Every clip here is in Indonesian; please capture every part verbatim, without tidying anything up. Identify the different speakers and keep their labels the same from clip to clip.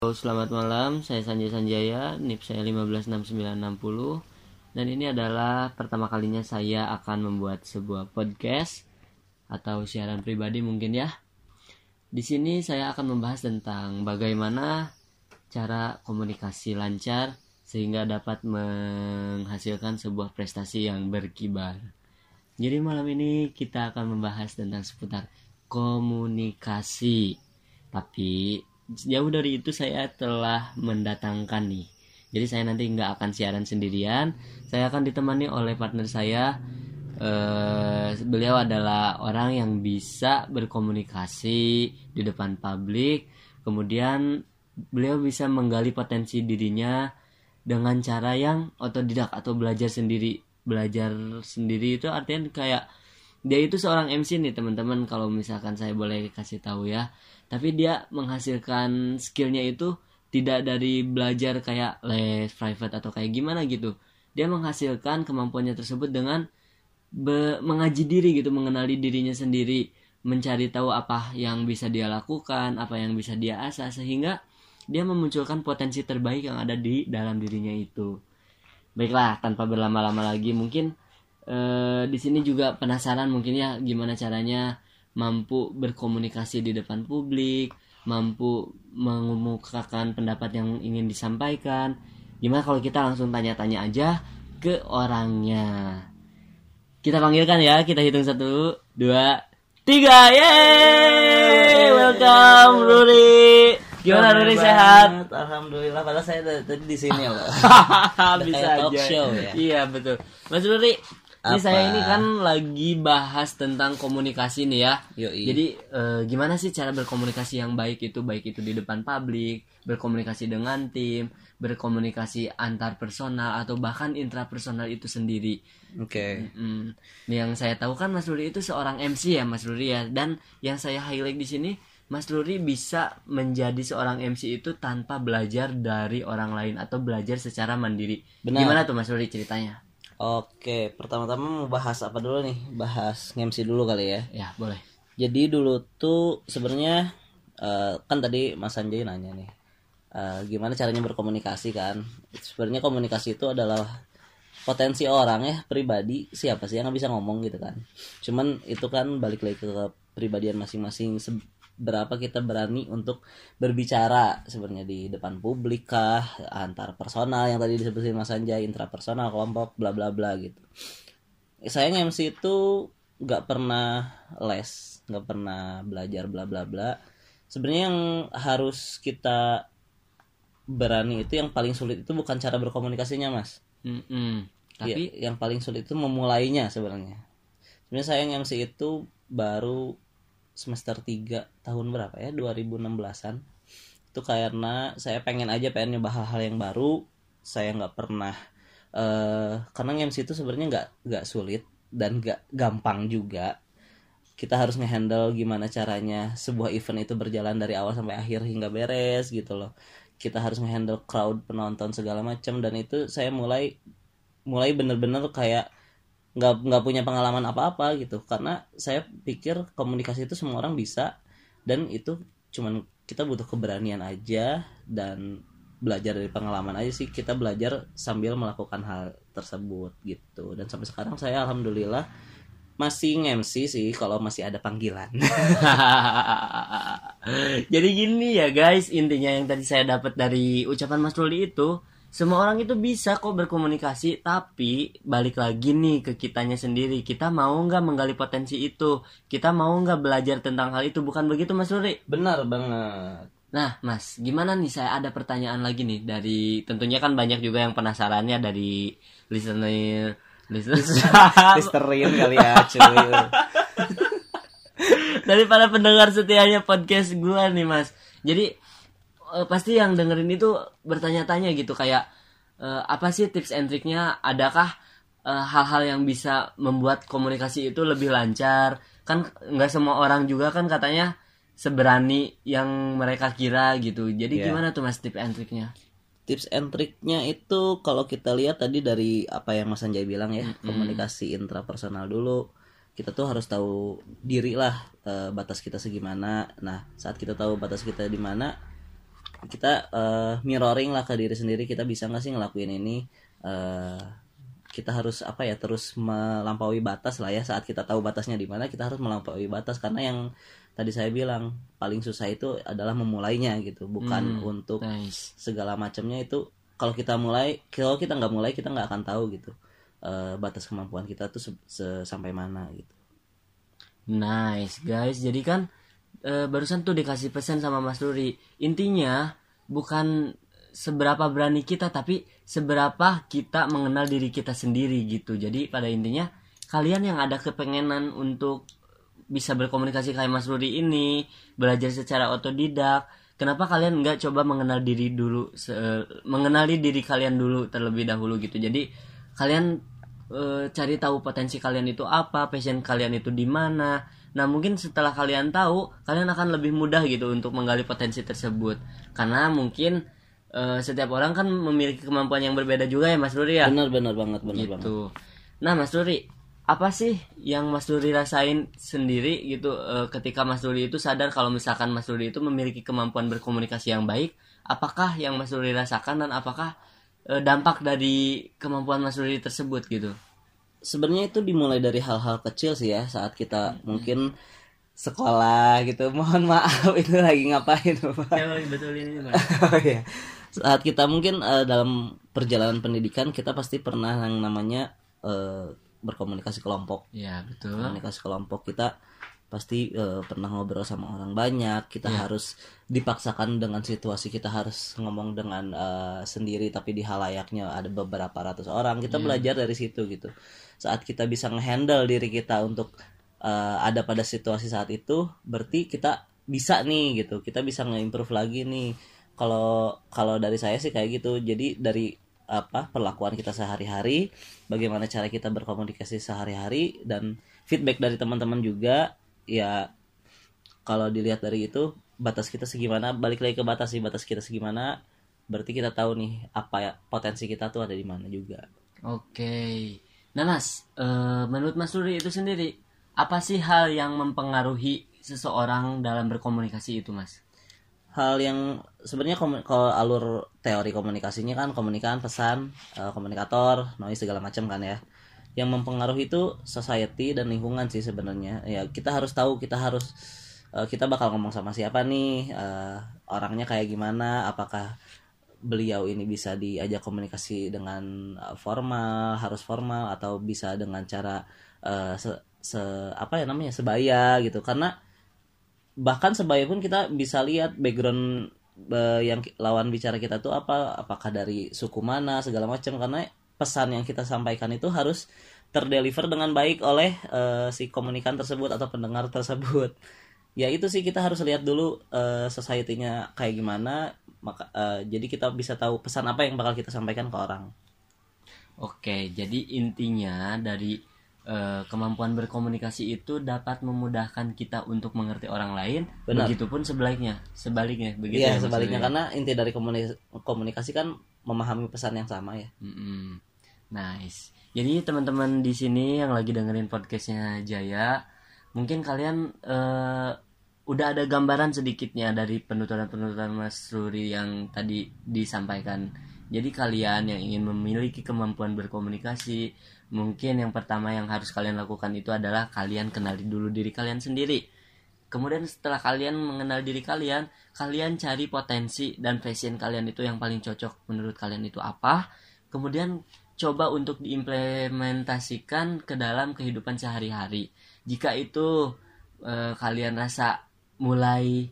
Speaker 1: Halo, selamat malam. Saya Sanjay Sanjaya, N I P saya lima belas enam sembilan enam nol. Dan ini adalah pertama kalinya saya akan membuat sebuah podcast atau siaran pribadi mungkin ya. Di sini saya akan membahas tentang bagaimana cara komunikasi lancar sehingga dapat menghasilkan sebuah prestasi yang berkibar. Jadi malam ini kita akan membahas tentang seputar komunikasi. Tapi jauh dari itu saya telah mendatangkan nih. Jadi saya nanti nggak akan siaran sendirian. Saya akan ditemani oleh partner saya. Eh, beliau adalah orang yang bisa berkomunikasi di depan publik. Kemudian beliau bisa menggali potensi dirinya dengan cara yang otodidak atau belajar sendiri. Belajar sendiri itu artinya kayak dia itu seorang M C nih teman-teman, kalau misalkan saya boleh kasih tahu ya. Tapi dia menghasilkan skillnya itu tidak dari belajar kayak les private atau kayak gimana gitu. Dia menghasilkan kemampuannya tersebut dengan be- mengaji diri gitu, mengenali dirinya sendiri, mencari tahu apa yang bisa dia lakukan, apa yang bisa dia asah, sehingga dia memunculkan potensi terbaik yang ada di dalam dirinya itu. Baiklah, tanpa berlama-lama lagi, mungkin eh, di sini juga penasaran mungkin ya gimana caranya mampu berkomunikasi di depan publik, mampu mengemukakan pendapat yang ingin disampaikan. Gimana kalau kita langsung tanya-tanya aja ke orangnya? Kita panggilkan ya, kita hitung satu, dua, tiga, yeay, welcome Ruri. Gimana Ruri, sehat?
Speaker 2: Alhamdulillah, padahal saya tadi di sini ya, Pak.
Speaker 1: Bisa
Speaker 2: kayak
Speaker 1: aja.
Speaker 2: talk show ya.
Speaker 1: Iya betul, Mas Ruri. Ini
Speaker 2: Apa?
Speaker 1: saya ini kan lagi bahas tentang komunikasi nih ya.
Speaker 2: Yoi.
Speaker 1: Jadi eh, gimana sih cara berkomunikasi yang baik itu, baik itu di depan publik, berkomunikasi dengan tim, berkomunikasi antar personal atau bahkan intrapersonal itu sendiri.
Speaker 2: Oke.
Speaker 1: Mm. Nih yang saya tahu kan Mas Ruri itu seorang M C ya Mas Ruri ya. Dan yang saya highlight di sini, Mas Ruri bisa menjadi seorang M C itu tanpa belajar dari orang lain atau belajar secara mandiri.
Speaker 2: Benar.
Speaker 1: Gimana tuh Mas Ruri ceritanya?
Speaker 2: Oke, pertama-tama mau bahas apa dulu nih? Bahas M C dulu kali ya.
Speaker 1: Ya boleh.
Speaker 2: Jadi dulu tuh sebenarnya eh, kan tadi Mas Sanjay nanya nih, eh, gimana caranya berkomunikasi kan? Sebenarnya komunikasi itu adalah potensi orang ya, pribadi, siapa sih yang nggak bisa ngomong gitu kan. Cuman itu kan balik lagi ke kepribadian masing-masing, berapa kita berani untuk berbicara sebenarnya di depan publik kah, antar personal yang tadi disebutin Mas Sanjay, intrapersonal, kelompok, bla bla bla gitu. Sayang M C itu nggak pernah les, nggak pernah belajar bla bla bla. Sebenarnya yang harus kita berani itu, yang paling sulit itu bukan cara berkomunikasinya, Mas.
Speaker 1: Mm-mm. Tapi
Speaker 2: ya, yang paling sulit itu memulainya sebenarnya. Sebenarnya sayang M C itu baru semester tiga tahun berapa ya, dua ribu enam belasan. Itu karena saya pengen aja pengen nyoba hal-hal yang baru. Saya nggak pernah uh, karena M C itu sebenarnya nggak nggak sulit dan nggak gampang juga. Kita harus ngehandle gimana caranya sebuah event itu berjalan dari awal sampai akhir hingga beres gitu loh. Kita harus ngehandle crowd, penonton, segala macam. Dan itu saya mulai mulai bener-bener kayak nggak nggak punya pengalaman apa-apa gitu, karena saya pikir komunikasi itu semua orang bisa, dan itu cuman kita butuh keberanian aja dan belajar dari pengalaman aja sih. Kita belajar sambil melakukan hal tersebut gitu. Dan sampai sekarang saya alhamdulillah masih nge-M C sih kalau masih ada panggilan.
Speaker 1: jadi gini ya guys, intinya yang tadi saya dapat dari ucapan Mas Ruli itu, semua orang itu bisa kok berkomunikasi, tapi balik lagi nih ke kitanya sendiri. Kita mau nggak menggali potensi itu? Kita mau nggak belajar tentang hal itu? Bukan begitu Mas Ruri?
Speaker 2: Benar banget.
Speaker 1: Nah Mas, gimana nih, saya ada pertanyaan lagi nih dari, tentunya kan banyak juga yang penasarannya dari listener
Speaker 2: Listerin kali ya cuy.
Speaker 1: dari para pendengar setianya podcast gue nih Mas. Jadi Uh, pasti yang dengerin itu bertanya-tanya gitu kayak uh, apa sih tips and triknya, adakah uh, hal-hal yang bisa membuat komunikasi itu lebih lancar? Kan nggak semua orang juga kan katanya seberani yang mereka kira gitu. Jadi yeah. Gimana tuh Mas tips and triknya?
Speaker 2: Tips and triknya itu kalau kita lihat tadi dari apa yang Mas Sanjay bilang ya, mm-hmm. komunikasi intrapersonal dulu. Kita tuh harus tahu diri lah, uh, batas kita segimana. Nah saat kita tahu batas kita di mana, kita uh, mirroring lah ke diri sendiri, kita bisa nggak sih ngelakuin ini. Uh, kita harus apa ya, terus melampaui batas lah ya. Saat kita tahu batasnya di mana, kita harus melampaui batas, karena yang tadi saya bilang paling susah itu adalah memulainya gitu, bukan
Speaker 1: Hmm,
Speaker 2: untuk
Speaker 1: nice.
Speaker 2: segala macamnya itu. Kalau kita mulai, kalau kita nggak mulai, kita nggak akan tahu gitu uh, batas kemampuan kita tuh se- se- sampai mana gitu.
Speaker 1: Nice guys, jadi kan eh, barusan tuh dikasih pesan sama Mas Ruri. Intinya bukan seberapa berani kita, tapi seberapa kita mengenal diri kita sendiri gitu. Jadi pada intinya kalian yang ada kepengenan untuk bisa berkomunikasi kayak Mas Ruri ini, belajar secara otodidak, kenapa kalian nggak coba mengenal diri dulu, se- mengenali diri kalian dulu terlebih dahulu gitu. Jadi kalian eh, cari tahu potensi kalian itu apa, passion kalian itu di mana. Nah, mungkin setelah kalian tahu, kalian akan lebih mudah gitu untuk menggali potensi tersebut. Karena mungkin eh, setiap orang kan memiliki kemampuan yang berbeda juga ya, Mas Ruri ya.
Speaker 2: Benar-benar banget, benar banget.
Speaker 1: Gitu. Nah, Mas Ruri, apa sih yang Mas Ruri rasain sendiri gitu eh, ketika Mas Ruri itu sadar kalau misalkan Mas Ruri itu memiliki kemampuan berkomunikasi yang baik? Apakah yang Mas Ruri rasakan, dan apakah eh, dampak dari kemampuan Mas Ruri tersebut gitu?
Speaker 2: Sebenarnya itu dimulai dari hal-hal kecil sih ya, saat kita mungkin sekolah gitu. Mohon maaf, itu lagi ngapain Bapak?
Speaker 1: Ya, betul ini Mas.
Speaker 2: Oh iya. Saat kita mungkin eh, dalam perjalanan pendidikan, kita pasti pernah yang namanya eh, berkomunikasi kelompok.
Speaker 1: Ya, betul.
Speaker 2: Komunikasi kelompok kita pasti eh, pernah ngobrol sama orang banyak. Kita
Speaker 1: Ya.
Speaker 2: harus dipaksakan dengan situasi, kita harus ngomong dengan eh, sendiri, tapi di halayaknya ada beberapa ratus orang. Kita
Speaker 1: Ya.
Speaker 2: belajar dari situ gitu. Saat kita bisa ngehandle diri kita untuk eh, ada pada situasi saat itu, berarti kita bisa nih gitu. Kita bisa nge-improve lagi nih. Kalau kalau dari saya sih kayak gitu. Jadi dari apa perlakuan kita sehari-hari, bagaimana cara kita berkomunikasi sehari-hari, dan feedback dari teman-teman juga. Ya kalau dilihat dari itu, batas kita segimana, balik lagi ke batas sih, batas kita segimana, berarti kita tahu nih apa ya potensi kita tuh ada di mana juga.
Speaker 1: Oke. Nah, Mas, eh, menurut Mas Ruri itu sendiri, apa sih hal yang mempengaruhi seseorang dalam berkomunikasi itu, Mas?
Speaker 2: Hal yang sebenarnya komu- kalau alur teori komunikasinya kan komunikan, pesan, eh, komunikator, noise segala macam kan ya. Yang mempengaruhi itu society dan lingkungan sih sebenarnya. Ya kita harus tahu, kita harus eh, kita bakal ngomong sama siapa nih, eh, orangnya kayak gimana, apakah beliau ini bisa diajak komunikasi dengan eh, formal, harus formal, atau bisa dengan cara eh, se, se- apa ya namanya, sebaya gitu. Karena bahkan sebaya pun kita bisa lihat background eh, yang ki- lawan bicara kita tuh apa, apakah dari suku mana segala macam, karena pesan yang kita sampaikan itu harus terdeliver dengan baik oleh eh, si komunikan tersebut atau pendengar tersebut. Ya itu sih, kita harus lihat dulu eh, society-nya kayak gimana, maka eh, jadi kita bisa tahu pesan apa yang bakal kita sampaikan ke orang.
Speaker 1: Oke, jadi intinya dari eh, kemampuan berkomunikasi itu dapat memudahkan kita untuk mengerti orang lain.
Speaker 2: Benar.
Speaker 1: Begitupun sebaliknya, sebaliknya, begitu
Speaker 2: Iya
Speaker 1: ya, Mas
Speaker 2: sebaliknya,
Speaker 1: Ruri?
Speaker 2: karena inti dari komunikasi, komunikasi kan memahami pesan yang sama ya.
Speaker 1: Mm-mm. Nice. Jadi teman-teman di sini yang lagi dengerin podcastnya Jaya, mungkin kalian eh, udah ada gambaran sedikitnya dari penuturan-penuturan Mas Ruri yang tadi disampaikan. Jadi kalian yang ingin memiliki kemampuan berkomunikasi, mungkin yang pertama yang harus kalian lakukan itu adalah kalian kenali dulu diri kalian sendiri. Kemudian setelah kalian mengenal diri kalian, kalian cari potensi dan passion kalian itu yang paling cocok menurut kalian itu apa. Kemudian coba untuk diimplementasikan ke dalam kehidupan sehari-hari. Jika itu eh, kalian rasa mulai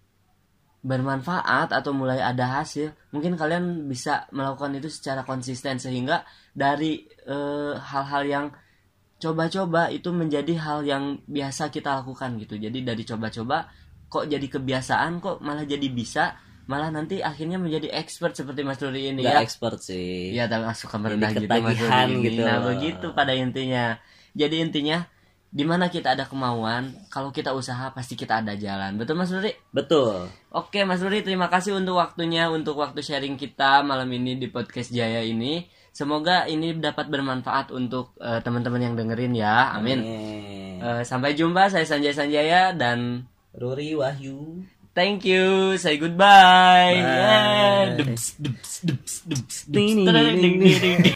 Speaker 1: bermanfaat atau mulai ada hasil, mungkin kalian bisa melakukan itu secara konsisten, sehingga dari eh, hal-hal yang coba-coba itu menjadi hal yang biasa kita lakukan gitu. Jadi dari coba-coba kok jadi kebiasaan, kok malah jadi bisa, malah nanti akhirnya menjadi expert seperti Mas Ruri ini.
Speaker 2: Nggak
Speaker 1: Ya.
Speaker 2: expert sih.
Speaker 1: Iya, tapi suka merendah
Speaker 2: Jadi
Speaker 1: gitu Mas
Speaker 2: ketagihan
Speaker 1: Ruri ini.
Speaker 2: gitu.
Speaker 1: Nah, begitu pada intinya. Jadi intinya di mana kita ada kemauan, kalau kita usaha pasti kita ada jalan. Betul Mas Ruri?
Speaker 2: Betul.
Speaker 1: Oke Mas Ruri, terima kasih untuk waktunya, untuk waktu sharing kita malam ini di podcast Jaya ini. Semoga ini dapat bermanfaat untuk eh, teman-teman yang dengerin ya. Amin.
Speaker 2: Amin.
Speaker 1: Eh, sampai jumpa, saya Sanjay Sanjaya dan
Speaker 2: Ruri Wahyu.
Speaker 1: Thank you. Say goodbye.
Speaker 2: Bye.
Speaker 1: Yeah. Dups, dups, dups, dups, dups.
Speaker 2: Ding, ding, ding, ding, ding.